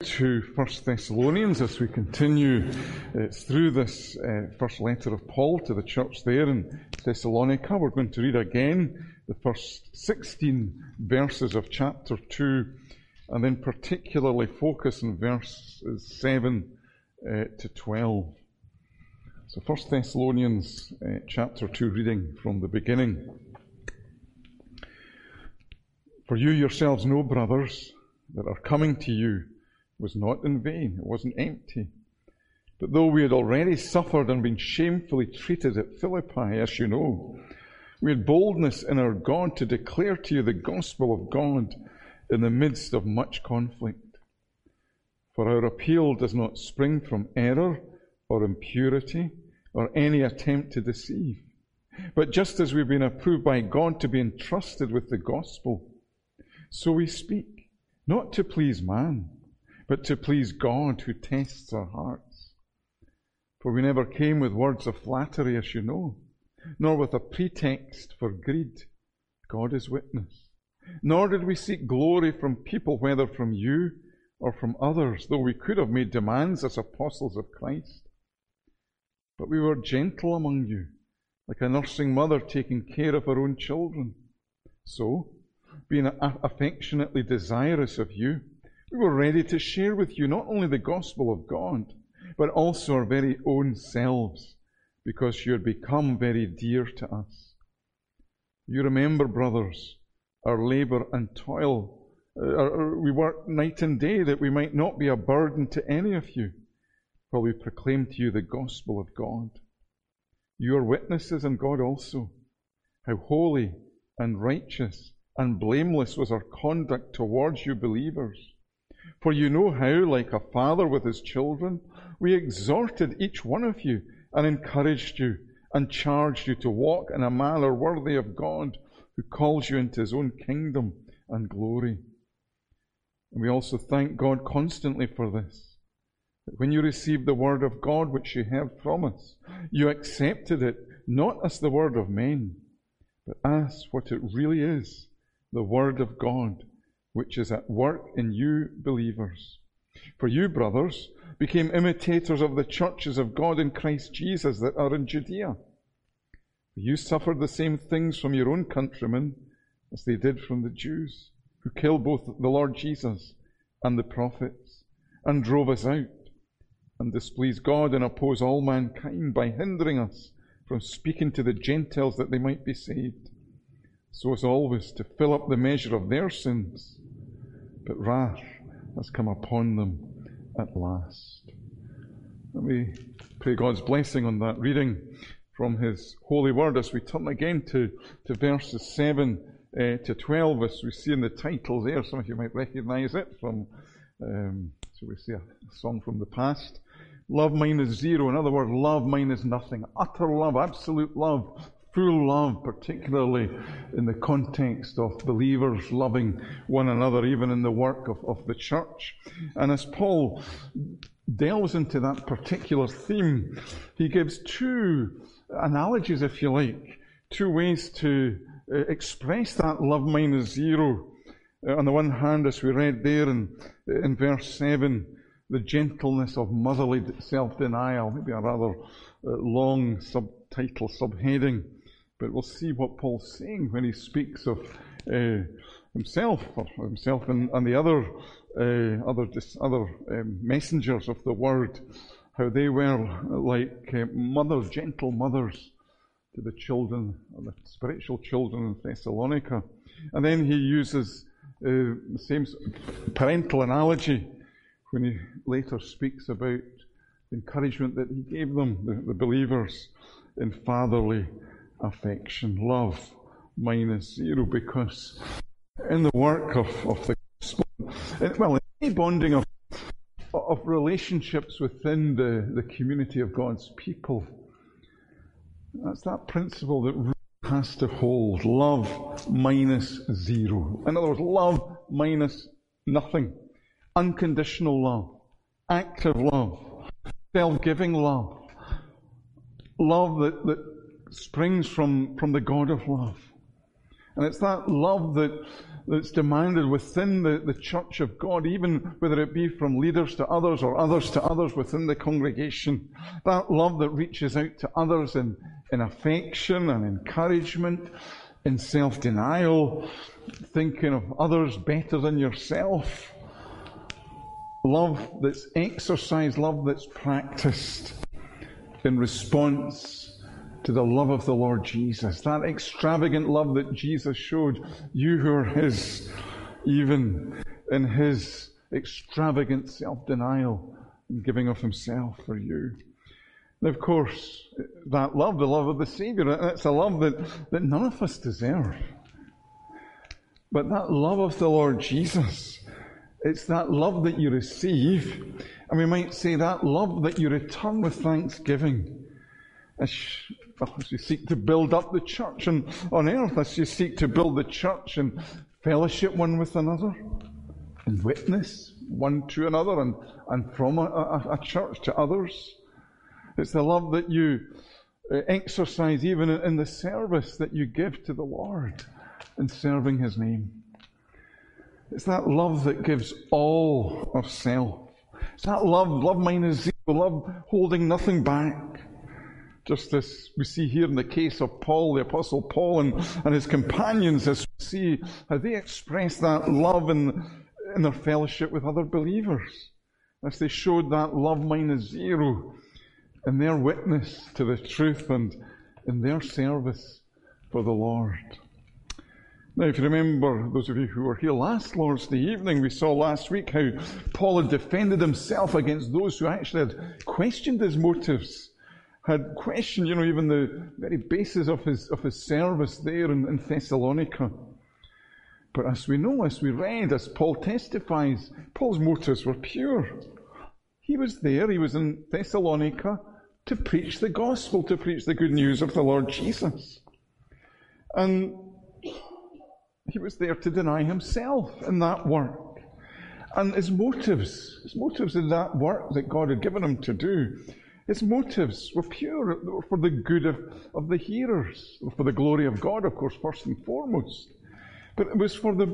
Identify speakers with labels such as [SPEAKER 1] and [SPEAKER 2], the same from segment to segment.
[SPEAKER 1] To 1 Thessalonians as we continue through this first letter of Paul to the church there in Thessalonica. We're going to read again the first 16 verses of chapter 2 and then particularly focus on verses 7 to 12. So 1 Thessalonians chapter 2, reading from the beginning. For you yourselves know, brothers, that our coming to you was not in vain, it wasn't empty. But though we had already suffered and been shamefully treated at Philippi, as you know, we had boldness in our God to declare to you the gospel of God in the midst of much conflict. For our appeal does not spring from error or impurity or any attempt to deceive. But just as we've been approved by God to be entrusted with the gospel, so we speak, not to please man, but to please God who tests our hearts. For we never came with words of flattery, as you know, nor with a pretext for greed. God is witness. Nor did we seek glory from people, whether from you or from others, though we could have made demands as apostles of Christ. But we were gentle among you, like a nursing mother taking care of her own children. So, being affectionately desirous of you, we were ready to share with you not only the gospel of God, but also our very own selves, because you had become very dear to us. You remember, brothers, our labor and toil. We worked night and day that we might not be a burden to any of you, while we proclaim to you the gospel of God. You are witnesses, and God also, how holy and righteous and blameless was our conduct towards you believers. For you know how, like a father with his children, we exhorted each one of you and encouraged you and charged you to walk in a manner worthy of God, who calls you into his own kingdom and glory. And we also thank God constantly for this, that when you received the word of God which you heard from us, you accepted it not as the word of men, but as what it really is, the word of God, which is at work in you believers. For you, brothers, became imitators of the churches of God in Christ Jesus that are in Judea. You suffered the same things from your own countrymen as they did from the Jews, who killed both the Lord Jesus and the prophets, and drove us out, and displeased God and oppose all mankind by hindering us from speaking to the Gentiles that they might be saved, so as always to fill up the measure of their sins. But wrath has come upon them at last. Let me pray God's blessing on that reading from His holy word as we turn again to verses 7 to 12, as we see in the title there. Some of you might recognize it from, so we see a song from the past. Love minus zero. In other words, love minus nothing. Utter love, absolute love, full love, particularly in the context of believers loving one another, even in the work of the church. And as Paul delves into that particular theme, he gives two analogies, if you like, two ways to express that love minus zero. On the one hand, as we read there in verse 7, the gentleness of motherly self-denial, maybe a rather long subtitle, subheading. But we'll see what Paul's saying when he speaks of himself and the other messengers of the word, how they were like mothers, gentle mothers to the children, the spiritual children in Thessalonica. And then he uses the same parental analogy when he later speaks about the encouragement that he gave them, the believers, in fatherly affection. Love minus zero, because in the work of the gospel, well, in any bonding of relationships within the community of God's people, that's that principle that really has to hold. Love minus zero. In other words, love minus nothing. Unconditional love, active love, self-giving love, love that springs from the God of love. And it's that love that's demanded within the church of God, even whether it be from leaders to others or others to others within the congregation. That love that reaches out to others in affection and encouragement, in self-denial, thinking of others better than yourself. Love that's exercised, love that's practiced in response to the love of the Lord Jesus. That extravagant love that Jesus showed, you who are His, even in His extravagant self-denial and giving of Himself for you. And of course, that love, the love of the Saviour, it's a love that none of us deserve. But that love of the Lord Jesus, it's that love that you receive, and we might say that love that you return with thanksgiving. As you seek to build up the church on earth, as you seek to build the church and fellowship one with another, and witness one to another and from a church to others. It's the love that you exercise even in the service that you give to the Lord in serving His name. It's that love that gives all of self. It's that love minus zero, love holding nothing back. Just as we see here in the case of Paul, the Apostle Paul, and his companions, as we see how they express that love in their fellowship with other believers, as they showed that love minus zero in their witness to the truth and in their service for the Lord. Now, if you remember, those of you who were here last Lord's Day evening, we saw last week how Paul had defended himself against those who actually had questioned his motives, had questioned, even the very basis of his service there in Thessalonica. But as we know, as we read, as Paul testifies, Paul's motives were pure. He was there, he was in Thessalonica to preach the gospel, to preach the good news of the Lord Jesus. And he was there to deny himself in that work. And his motives in that work that God had given him to do, his motives were pure, for the good of the hearers, for the glory of God, of course, first and foremost. But it was for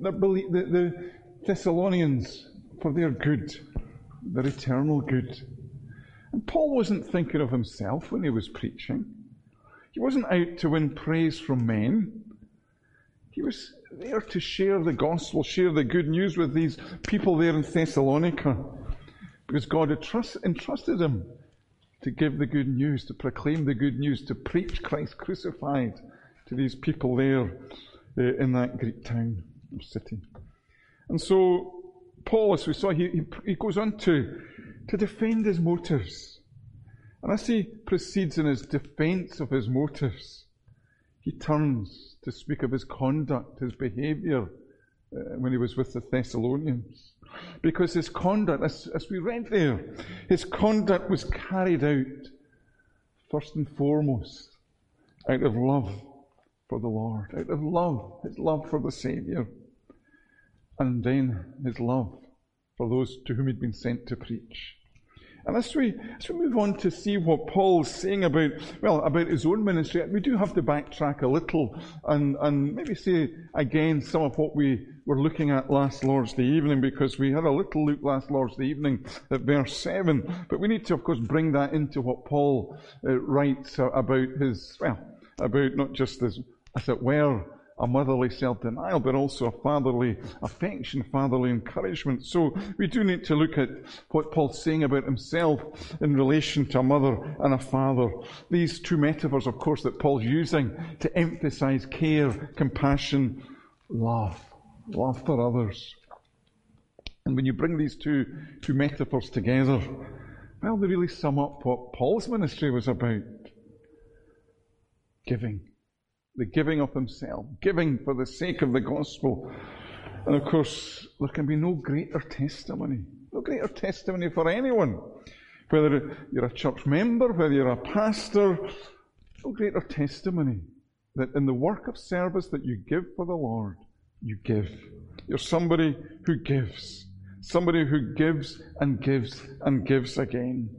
[SPEAKER 1] the Thessalonians, for their good, their eternal good. And Paul wasn't thinking of himself when he was preaching. He wasn't out to win praise from men. He was there to share the gospel, share the good news with these people there in Thessalonica, because God had entrusted him to give the good news, to proclaim the good news, to preach Christ crucified to these people there in that Greek town or city. And so Paul, as we saw, he goes on to defend his motives. And as he proceeds in his defense of his motives, he turns to speak of his conduct, his behavior when he was with the Thessalonians. Because his conduct, as we read there, his conduct was carried out, first and foremost, out of love for the Lord, out of love, his love for the Saviour, and then his love for those to whom he'd been sent to preach. And as we move on to see what Paul's saying about his own ministry, we do have to backtrack a little and maybe say again some of what we were looking at last Lord's Day evening, because we had a little look last Lord's Day evening at verse 7. But we need to, of course, bring that into what Paul writes about about not just as it were, a motherly self-denial, but also a fatherly affection, fatherly encouragement. So we do need to look at what Paul's saying about himself in relation to a mother and a father. These two metaphors, of course, that Paul's using to emphasize care, compassion, love for others. And when you bring these two metaphors together, they really sum up what Paul's ministry was about. Giving. The giving of himself, giving for the sake of the gospel. And of course, there can be no greater testimony for anyone. Whether you're a church member, whether you're a pastor, no greater testimony that in the work of service that you give for the Lord, you give. You're somebody who gives and gives and gives again.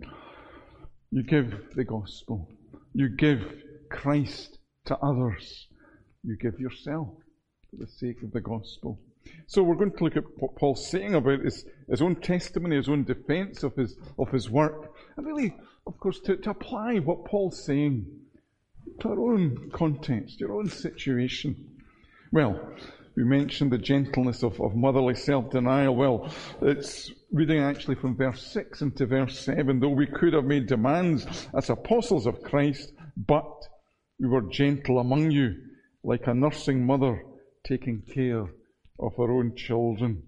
[SPEAKER 1] You give the gospel. You give Christ to others you give yourself for the sake of the gospel. So we're going to look at what Paul's saying about his own testimony, his own defense of his work, and really, of course, to apply what Paul's saying to our own context, your own situation. Well, we mentioned the gentleness of motherly self-denial. Well, it's reading actually from verse 6 into verse 7. Though we could have made demands as apostles of Christ, but we were gentle among you, like a nursing mother taking care of her own children.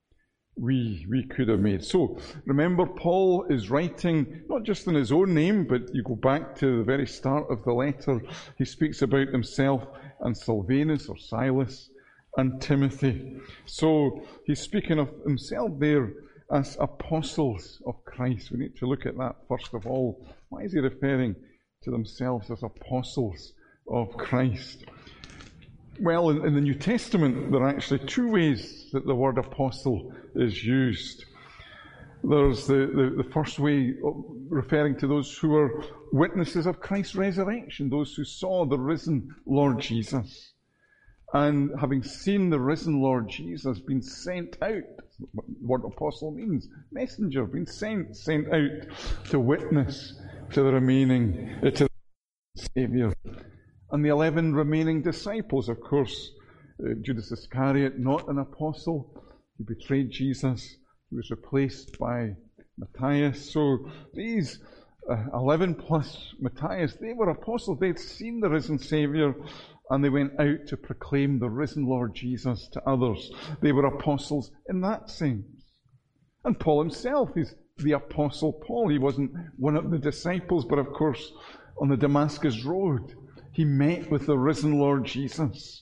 [SPEAKER 1] We could have made. So, remember, Paul is writing not just in his own name, but you go back to the very start of the letter, he speaks about himself and Silvanus or Silas and Timothy. So, he's speaking of himself there as apostles of Christ. We need to look at that first of all. Why is he referring to themselves as apostles of Christ? Well, in the New Testament, there are actually two ways that the word apostle is used. There's the first way referring to those who are witnesses of Christ's resurrection, those who saw the risen Lord Jesus. And having seen the risen Lord Jesus, been sent out, what apostle means, messenger, been sent out to witness to the remaining, to the Saviour. And the 11 remaining disciples, of course, Judas Iscariot, not an apostle, he betrayed Jesus, he was replaced by Matthias. So these 11 plus Matthias, they were apostles, they'd seen the risen Saviour, and they went out to proclaim the risen Lord Jesus to others. They were apostles in that sense. And Paul himself is the Apostle Paul. He wasn't one of the disciples, but of course, on the Damascus Road, he met with the risen Lord Jesus.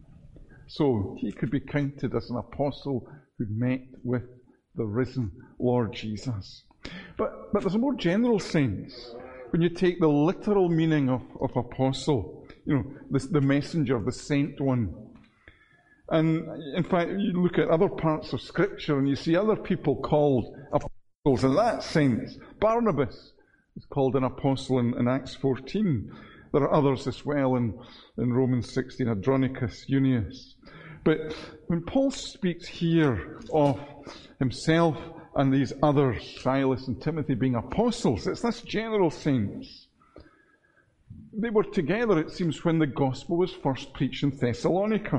[SPEAKER 1] So he could be counted as an apostle who met with the risen Lord Jesus. But there's a more general sense. When you take the literal meaning of apostle, the messenger, the sent one. And in fact, you look at other parts of Scripture and you see other people called apostles in that sense. Barnabas is called an apostle in Acts 14. There are others as well in Romans 16, Andronicus, Junius. But when Paul speaks here of himself and these others, Silas and Timothy, being apostles, it's this general sense. They were together, it seems, when the gospel was first preached in Thessalonica.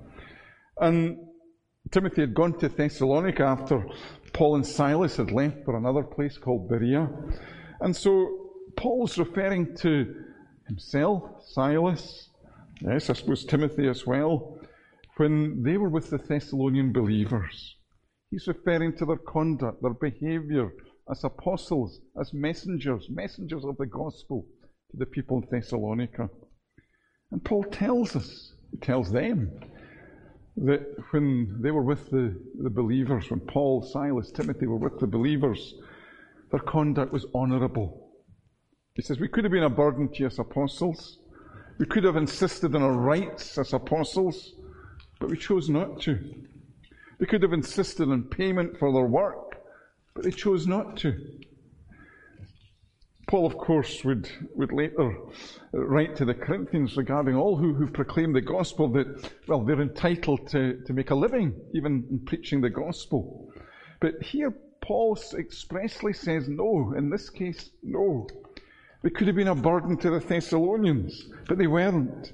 [SPEAKER 1] And Timothy had gone to Thessalonica after Paul and Silas had left for another place called Berea. And so Paul's referring to himself, Silas, yes, I suppose Timothy as well, when they were with the Thessalonian believers. He's referring to their conduct, their behavior as apostles, as messengers of the gospel to the people in Thessalonica. And Paul tells them, that when they were with the believers, when Paul, Silas, Timothy were with the believers, their conduct was honourable. He says, we could have been a burden to you as apostles. We could have insisted on our rights as apostles, but we chose not to. We could have insisted on payment for their work, but they chose not to. Paul, of course, would later write to the Corinthians regarding all who proclaim the gospel that, well, they're entitled to make a living, even in preaching the gospel. But here, Paul expressly says no. In this case, no. They could have been a burden to the Thessalonians, but they weren't.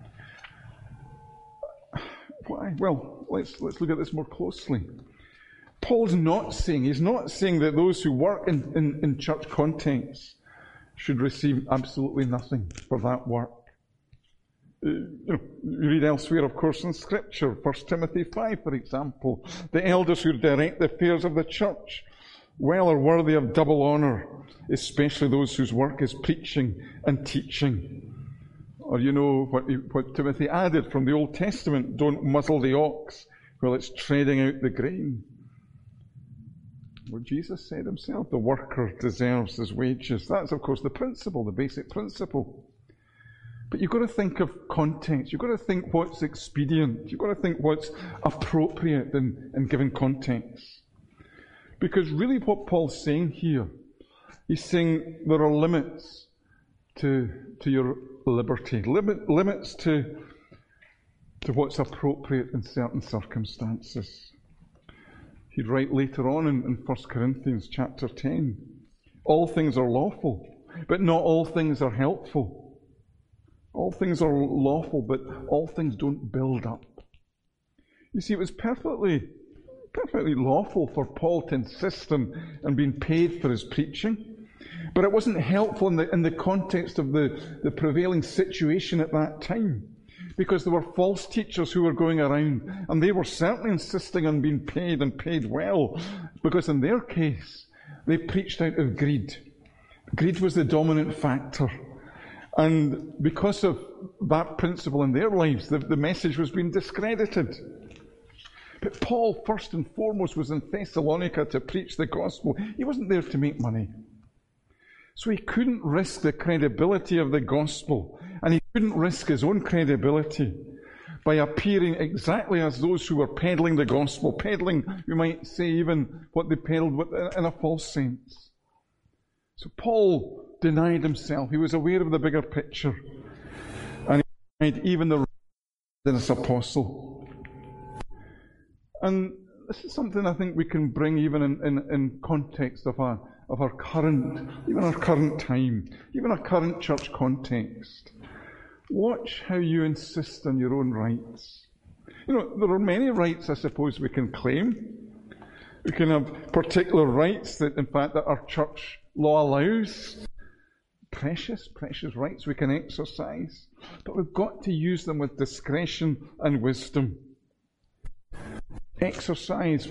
[SPEAKER 1] Why? Well, let's look at this more closely. Paul's not saying, he's not saying that those who work in church contexts should receive absolutely nothing for that work. You read elsewhere, of course, in Scripture, 1 Timothy 5, for example, the elders who direct the affairs of the church well are worthy of double honour, especially those whose work is preaching and teaching. Or you know what Timothy added from the Old Testament, don't muzzle the ox while it's treading out the grain. Well, Jesus said himself, the worker deserves his wages. That's, of course, the principle, the basic principle. But you've got to think of context. You've got to think what's expedient. You've got to think what's appropriate in given context. Because really what Paul's saying here, he's saying there are limits to your liberty, limits to to what's appropriate in certain circumstances. He'd write later on in 1 Corinthians chapter 10, all things are lawful, but not all things are helpful. All things are lawful, but all things don't build up. You see, it was perfectly lawful for Paul to insist on being paid for his preaching, but it wasn't helpful in the context of the prevailing situation at that time, because there were false teachers who were going around, and they were certainly insisting on being paid and paid well, because in their case, they preached out of greed. Greed was the dominant factor. And because of that principle in their lives, the message was being discredited. But Paul, first and foremost, was in Thessalonica to preach the gospel. He wasn't there to make money. So he couldn't risk the credibility of the gospel, and he couldn't risk his own credibility by appearing exactly as those who were peddling the gospel, peddling, we might say, even what they peddled in a false sense. So Paul denied himself. He was aware of the bigger picture, and he denied even the this apostle. And this is something I think we can bring even in context of our current time, even our current church context. Watch how you insist on your own rights. You know, there are many rights, I suppose, we can claim. We can have particular rights that, in fact, that our church law allows. Precious rights we can exercise. But we've got to use them with discretion and wisdom. Exercise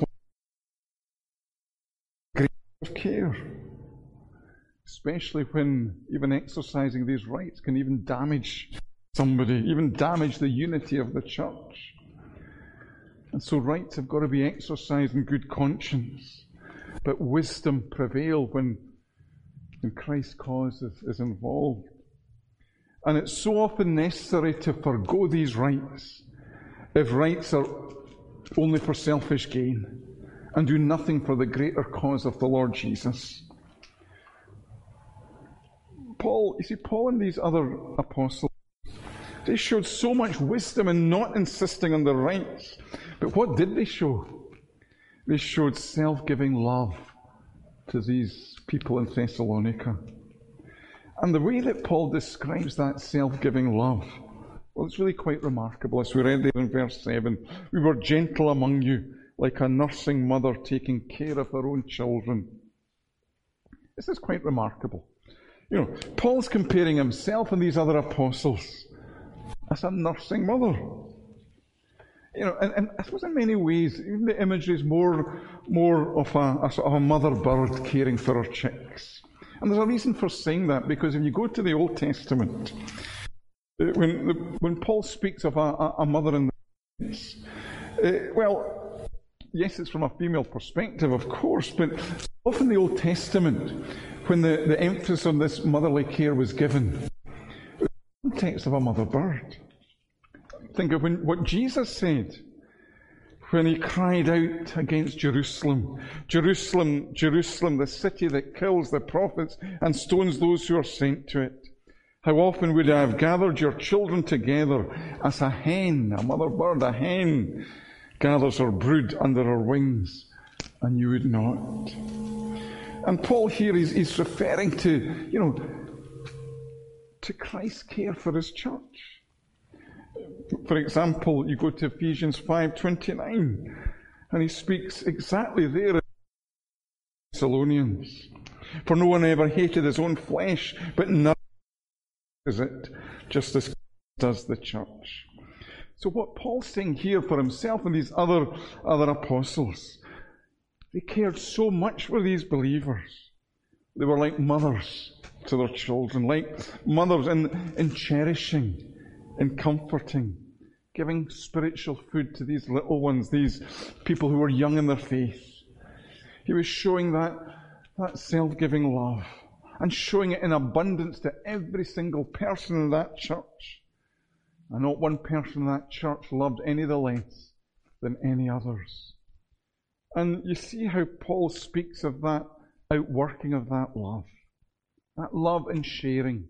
[SPEAKER 1] great care, especially when even exercising these rights can even damage somebody, even damage the unity of the church. And so rights have got to be exercised in good conscience, but wisdom prevail when Christ's cause is involved. And it's so often necessary to forgo these rights if rights are only for selfish gain and do nothing for the greater cause of the Lord Jesus. Paul and these other apostles, they showed so much wisdom in not insisting on their rights. But what did they show? They showed self-giving love to these people in Thessalonica. And the way that Paul describes that self-giving love, well, it's really quite remarkable. As we read there in verse 7, we were gentle among you, like a nursing mother taking care of her own children. This is quite remarkable. You know, Paul's comparing himself and these other apostles as a nursing mother. You know, and I suppose in many ways, even the imagery is more of a sort of a mother bird caring for her chicks. And there's a reason for saying that, because if you go to the Old Testament, when Paul speaks of a mother in the well, yes, it's from a female perspective, of course, but often in the Old Testament, when the emphasis on this motherly care was given, it was in the context of a mother bird. Think of what Jesus said when he cried out against Jerusalem. Jerusalem, Jerusalem, the city that kills the prophets and stones those who are sent to it. How often would I have gathered your children together as a hen, a mother bird, a hen, gathers her brood under her wings, and you would not. And Paul here is referring to, to Christ's care for his church. For example, you go to Ephesians 5:29, and he speaks exactly there in Thessalonians. For no one ever hated his own flesh, but nourishes it, just as Christ does the church. So what Paul's saying here for himself and these other apostles, they cared so much for these believers. They were like mothers to their children, like mothers in cherishing, in comforting, giving spiritual food to these little ones, these people who were young in their faith. He was showing that self-giving love and showing it in abundance to every single person in that church. And not one person in that church loved any the less than any others. And you see how Paul speaks of that outworking of that love and sharing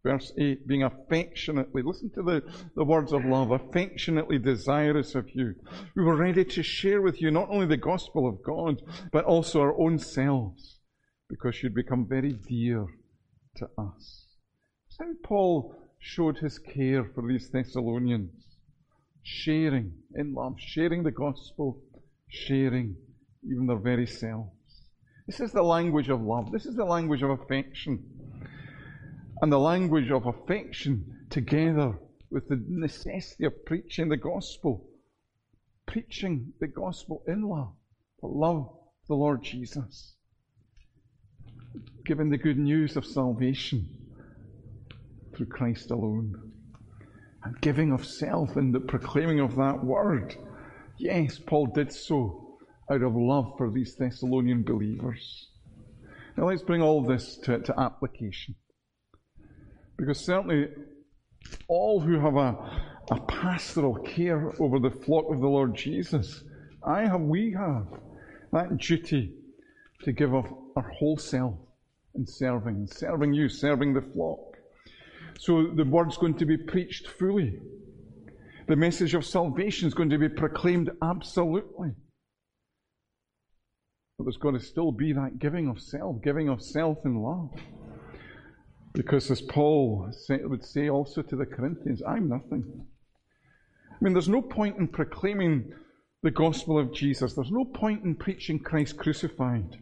[SPEAKER 1] Verse 8, being affectionately, listen to the words of love, affectionately desirous of you. We were ready to share with you not only the gospel of God, but also our own selves, because you'd become very dear to us. That's how Paul showed his care for these Thessalonians. Sharing in love, sharing the gospel, sharing even their very selves. This is the language of love. This is the language of affection. And the language of affection together with the necessity of preaching the gospel. Preaching the gospel in love. For love the Lord Jesus. Giving the good news of salvation through Christ alone. And giving of self in the proclaiming of that word. Yes, Paul did so out of love for these Thessalonian believers. Now let's bring all this to application. Because certainly all who have a pastoral care over the flock of the Lord Jesus, we have that duty to give of our whole self in serving you, serving the flock. So the word's going to be preached fully. The message of salvation is going to be proclaimed absolutely. But there's got to still be that giving of self in love. Because as Paul would say also to the Corinthians, I'm nothing. I mean, there's no point in proclaiming the gospel of Jesus. There's no point in preaching Christ crucified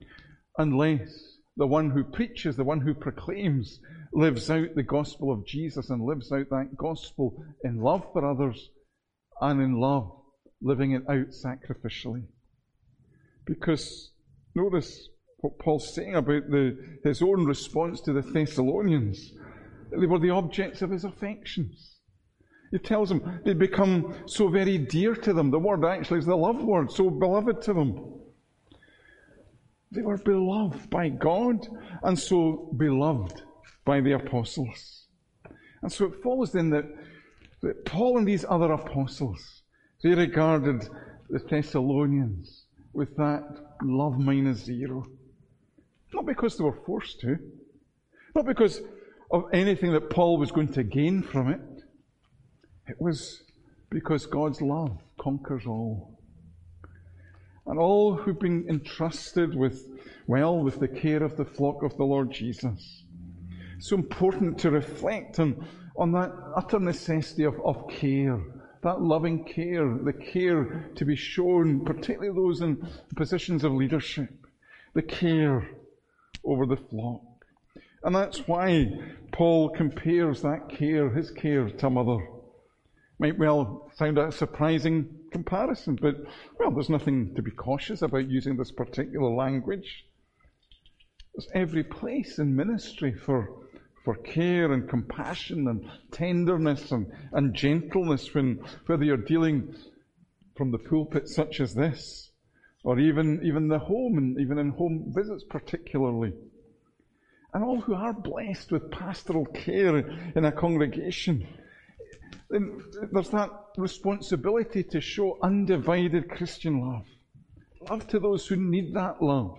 [SPEAKER 1] unless the one who preaches, the one who proclaims, lives out the gospel of Jesus and lives out that gospel in love for others and in love, living it out sacrificially. Because notice what Paul's saying about his own response to the Thessalonians. They were the objects of his affections. He tells them they'd become so very dear to them. The word actually is the love word, so beloved to them. They were beloved by God and so beloved by the apostles. And so it follows then that Paul and these other apostles, they regarded the Thessalonians with that love minus zero. Not because they were forced to. Not because of anything that Paul was going to gain from it. It was because God's love conquers all. And all who've been entrusted with the care of the flock of the Lord Jesus. It's so important to reflect on that utter necessity of care. That loving care, the care to be shown, particularly those in positions of leadership. The care over the flock. And that's why Paul compares that care, his care, to a mother. Might well sound a surprising comparison, but, there's nothing to be cautious about using this particular language. There's every place in ministry for care and compassion and tenderness and gentleness whether you're dealing from the pulpit such as this, or even the home, and even in home visits particularly. And all who are blessed with pastoral care in a congregation, then there's that responsibility to show undivided Christian love. Love to those who need that love.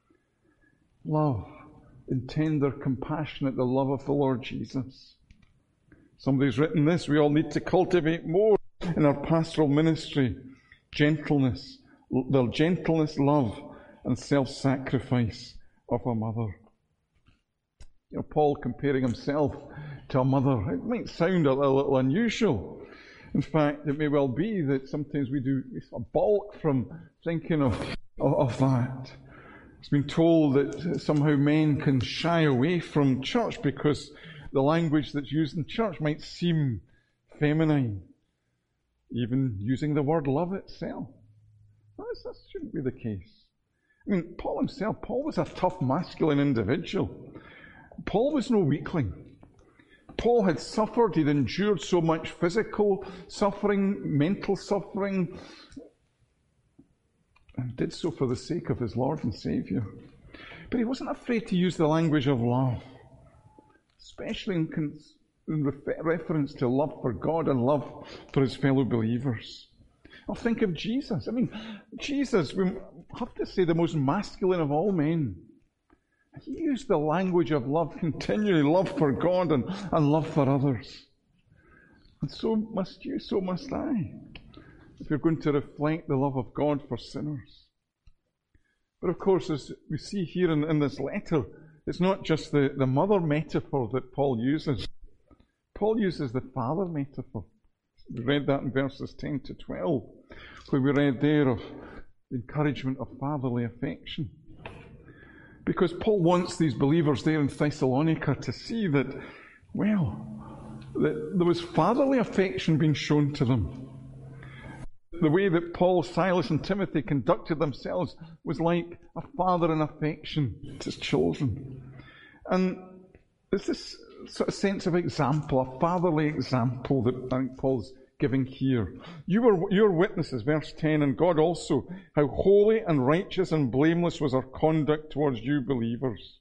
[SPEAKER 1] Love in tender, compassionate, the love of the Lord Jesus. Somebody's written this, we all need to cultivate more in our pastoral ministry. Gentleness, love, and self-sacrifice of a mother. Paul comparing himself to a mother, it might sound a little unusual. In fact, it may well be that sometimes we balk from thinking of that. It's been told that somehow men can shy away from church because the language that's used in church might seem feminine. Even using the word love itself. That shouldn't be the case. I mean, Paul was a tough masculine individual. Paul was no weakling. Paul had suffered, he'd endured so much physical suffering, mental suffering, and did so for the sake of his Lord and Saviour. But he wasn't afraid to use the language of love, especially in reference to love for God and love for his fellow believers. I'll think of Jesus. I mean, Jesus, we have to say, the most masculine of all men. He used the language of love continually, love for God and love for others. And so must you, so must I, if you're going to reflect the love of God for sinners. But of course, as we see here in this letter, it's not just the mother metaphor that Paul uses. Paul uses the father metaphor. We read that in verses 10 to 12, where we read there of the encouragement of fatherly affection. Because Paul wants these believers there in Thessalonica to see that, that there was fatherly affection being shown to them. The way that Paul, Silas, and Timothy conducted themselves was like a father in affection to his children. And there's this sort of sense of example, a fatherly example that I think Paul's giving here. Your witnesses, verse 10, and God also, how holy and righteous and blameless was our conduct towards you believers.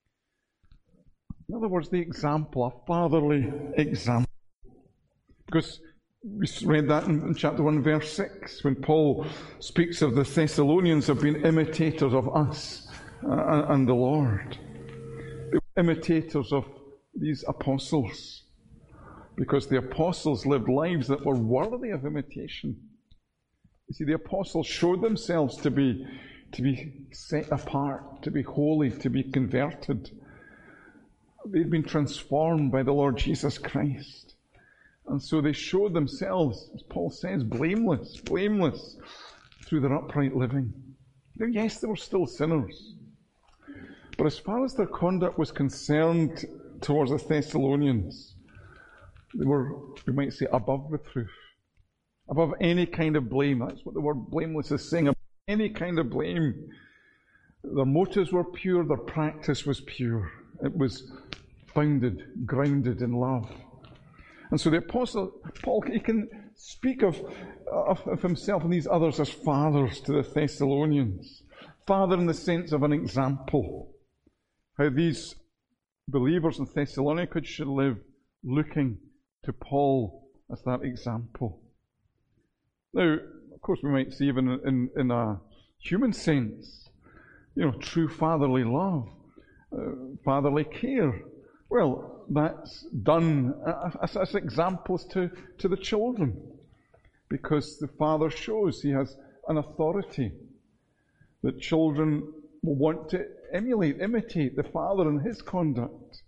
[SPEAKER 1] In other words, the example, a fatherly example. Because we read that in chapter 1, verse 6, when Paul speaks of the Thessalonians have been imitators of us and the Lord. They were imitators of these apostles, because the apostles lived lives that were worthy of imitation. You see, the apostles showed themselves to be set apart, to be holy, to be converted. They'd been transformed by the Lord Jesus Christ. And so they showed themselves, as Paul says, blameless through their upright living. Now, yes, they were still sinners. But as far as their conduct was concerned towards the Thessalonians, they were, we might say, above reproof, above any kind of blame. That's what the word blameless is saying, above any kind of blame. Their motives were pure, their practice was pure. It was founded, grounded in love. And so the Apostle Paul, he can speak of himself and these others as fathers to the Thessalonians. Father in the sense of an example. How these believers in Thessalonica should live, looking to Paul as that example. Now, of course, we might see even in a human sense, true fatherly love, fatherly care. Well, that's done as examples to the children, because the father shows he has an authority that children will want to imitate the father in his conduct.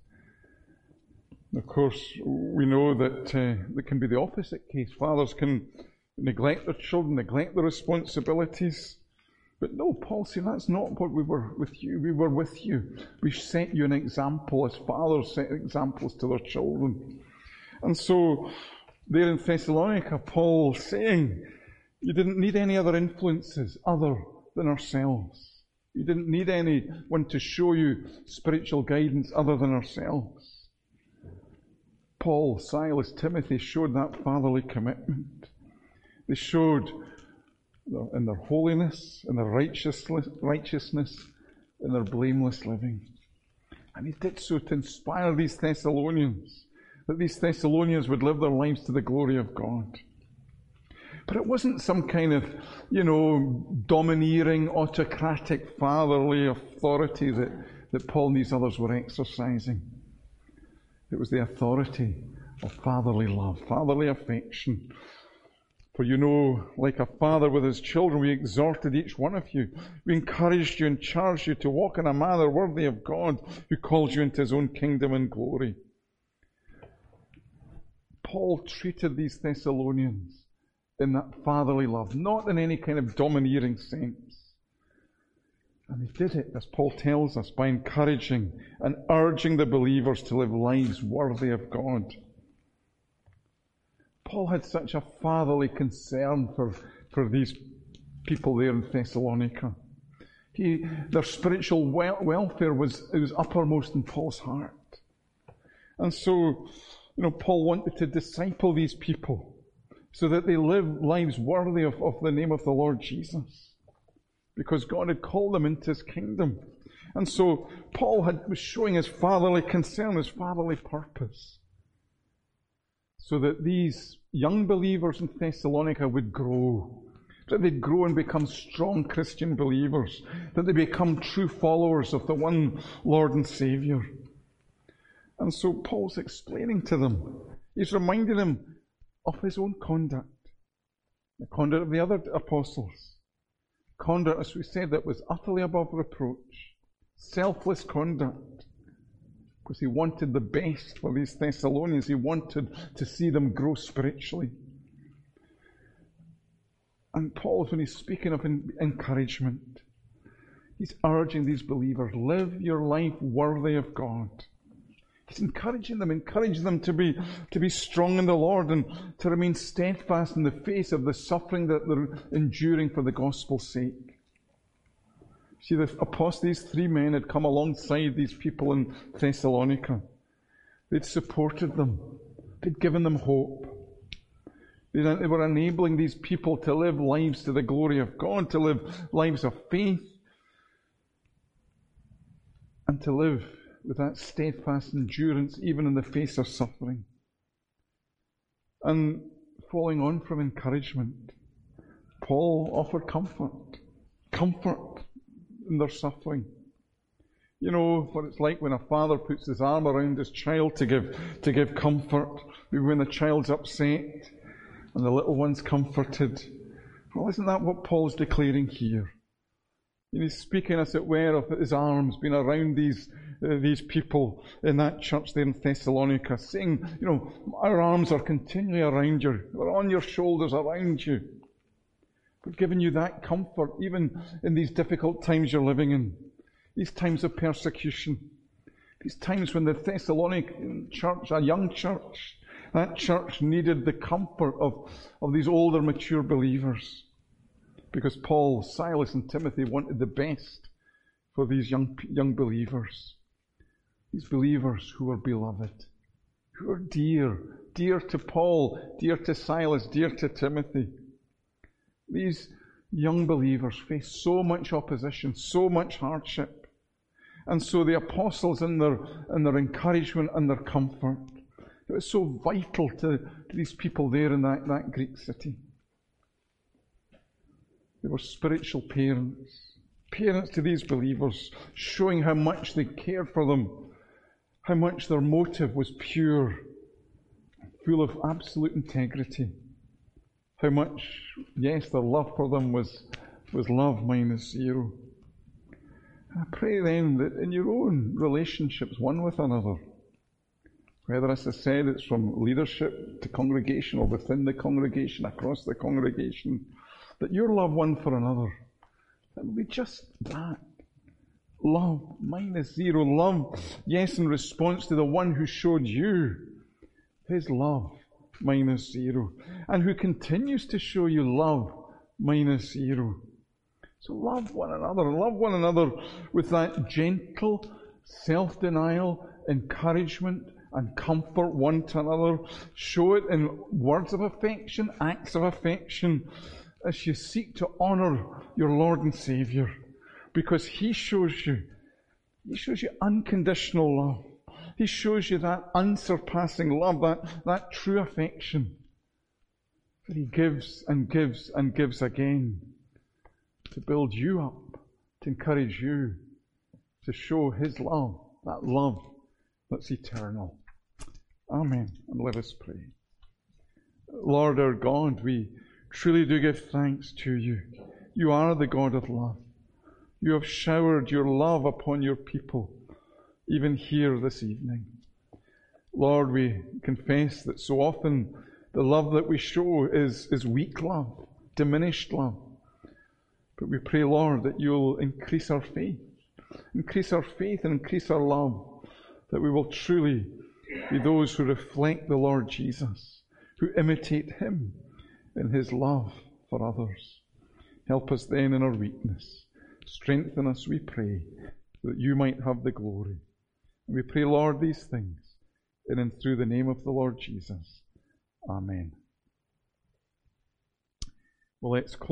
[SPEAKER 1] Of course, we know that there can be the opposite case. Fathers can neglect their children, neglect their responsibilities. But no, Paul said, that's not what we were with you. We were with you. We set you an example as fathers set examples to their children. And so, there in Thessalonica, Paul saying, you didn't need any other influences other than ourselves. You didn't need anyone to show you spiritual guidance other than ourselves. Paul, Silas, Timothy showed that fatherly commitment. They showed in their holiness, in their righteousness, in their blameless living. And he did so to inspire these Thessalonians, that these Thessalonians would live their lives to the glory of God. But it wasn't some kind of, domineering, autocratic, fatherly authority that Paul and these others were exercising. It was the authority of fatherly love, fatherly affection. For like a father with his children, we exhorted each one of you. We encouraged you and charged you to walk in a manner worthy of God, who called you into his own kingdom and glory. Paul treated these Thessalonians in that fatherly love, not in any kind of domineering sense. And he did it, as Paul tells us, by encouraging and urging the believers to live lives worthy of God. Paul had such a fatherly concern for these people there in Thessalonica. Their spiritual welfare was uppermost in Paul's heart. And so, Paul wanted to disciple these people so that they live lives worthy of the name of the Lord Jesus, because God had called them into his kingdom. And so Paul was showing his fatherly concern, his fatherly purpose, so that these young believers in Thessalonica would grow, that they'd grow and become strong Christian believers, that they become true followers of the one Lord and Saviour. And so Paul's explaining to them, he's reminding them of his own conduct, the conduct of the other apostles. Conduct, as we said, that was utterly above reproach, selfless conduct, because he wanted the best for these Thessalonians. He wanted to see them grow spiritually. And Paul, when he's speaking of encouragement, he's urging these believers, live your life worthy of God. He's encouraging them to be strong in the Lord and to remain steadfast in the face of the suffering that they're enduring for the gospel's sake. See, these three men had come alongside these people in Thessalonica. They'd supported them. They'd given them hope. They were enabling these people to live lives to the glory of God, to live lives of faith, and to live with that steadfast endurance even in the face of suffering. And following on from encouragement, Paul offered comfort in their suffering. You know what it's like when a father puts his arm around his child to give comfort, maybe when the child's upset and the little one's comforted. Well, isn't that what Paul's declaring here? He's speaking, as it were, of his arms being around these people in that church there in Thessalonica, saying, our arms are continually around you. We're on your shoulders, around you. We're giving you that comfort, even in these difficult times you're living in, these times of persecution, these times when the Thessalonican church, a young church, that church needed the comfort of these older, mature believers. Because Paul, Silas, and Timothy wanted the best for these young believers. These believers who were beloved, who are dear to Paul, dear to Silas, dear to Timothy. These young believers faced so much opposition, so much hardship. And so the apostles, in their encouragement and their comfort, it was so vital to these people there in that Greek city. They were spiritual parents to these believers, showing how much they cared for them, how much their motive was pure, full of absolute integrity, how much, yes, their love for them was love minus zero. I pray then that in your own relationships one with another, whether, as I said, it's from leadership to congregation or within the congregation, across the congregation, that your love one for another, that will be just that. Love minus zero. Love, yes, in response to the one who showed you his love minus zero, and who continues to show you love minus zero. So love one another with that gentle self-denial, encouragement, and comfort one to another. Show it in words of affection, acts of affection, as you seek to honour your Lord and Saviour, because He shows you unconditional love. He shows you that unsurpassing love, that true affection that He gives and gives and gives again to build you up, to encourage you, to show His love, that love that's eternal. Amen. And let us pray. Lord our God, we truly do give thanks to you. You are the God of love. You have showered your love upon your people, even here this evening. Lord, we confess that so often the love that we show is weak love, diminished love. But we pray, Lord, that you'll increase our faith and increase our love, that we will truly be those who reflect the Lord Jesus, who imitate Him in His love for others. Help us then in our weakness. Strengthen us, we pray, that you might have the glory. And we pray, Lord, these things in and through the name of the Lord Jesus. Amen. Well, let's close.